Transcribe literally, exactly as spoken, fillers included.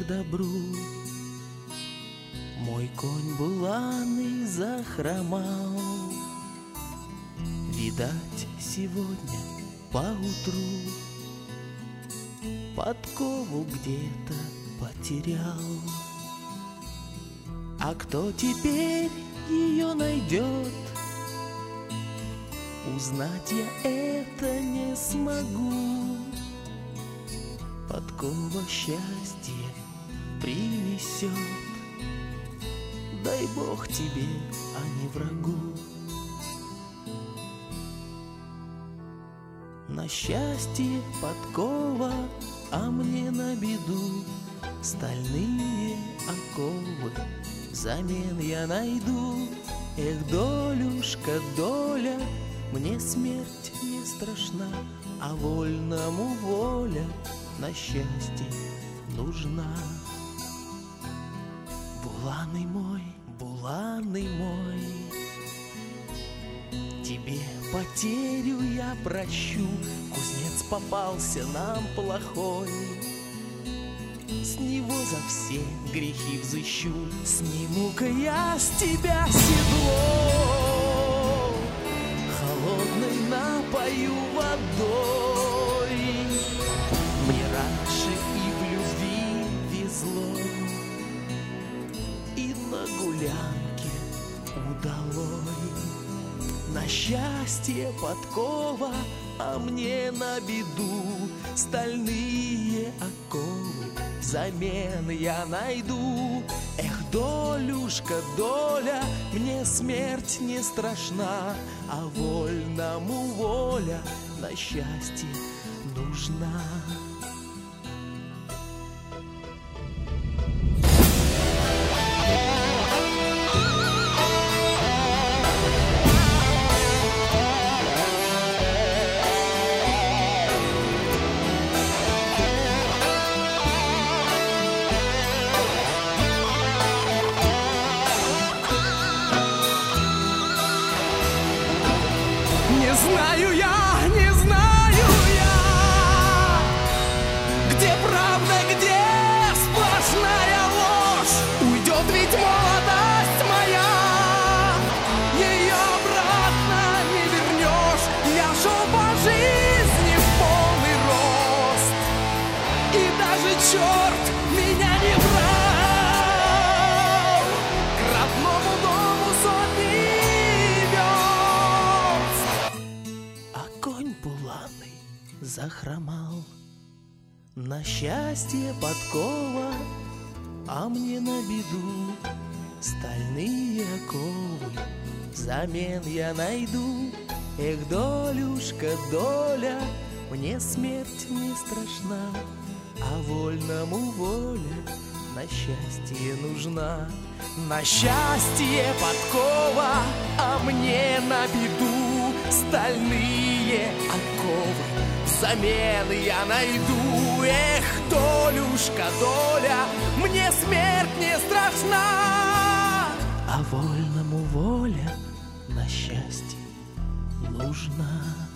к добру. Мой конь буланый захромал, видать, сегодня поутру подкову где-то потерял. А кто теперь ее найдет, узнать я это не смогу. Подкова счастье принесет, дай Бог тебе, а не врагу. На счастье подкова, а мне на беду стальные оковы взамен я найду. Эх, долюшка, доля, мне смерть не страшна, а вольному воля на счастье нужна. Буланый мой, буланый мой, тебе потерю я прощу. Кузнец попался нам плохой, с него за все грехи взыщу. Сниму-ка я с тебя седло, холодной напою водой. Мне раньше и в любви везло, и на гулянке удалой. На счастье подкова, а мне на беду стальные оковы взамен я найду. Эх, долюшка, доля, мне смерть не страшна, а вольному воля на счастье нужна. Не знаю я, не знаю я, где правда, где сплошная ложь. Уйдет ведь молодость моя, ее обратно не вернешь. Я шел по жизни в полный рост, и даже черт меня не брал к родному дому сотни. Конь буланый захромал, на счастье подкова, а мне на беду стальные оковы взамен я найду. Эх, долюшка, доля, мне смерть не страшна, а вольному воля на счастье нужна. На счастье подкова, а мне на беду стальные оковы взамен я найду. Эх, долюшка, доля, мне смерть не страшна, а вольному воля на счастье нужна.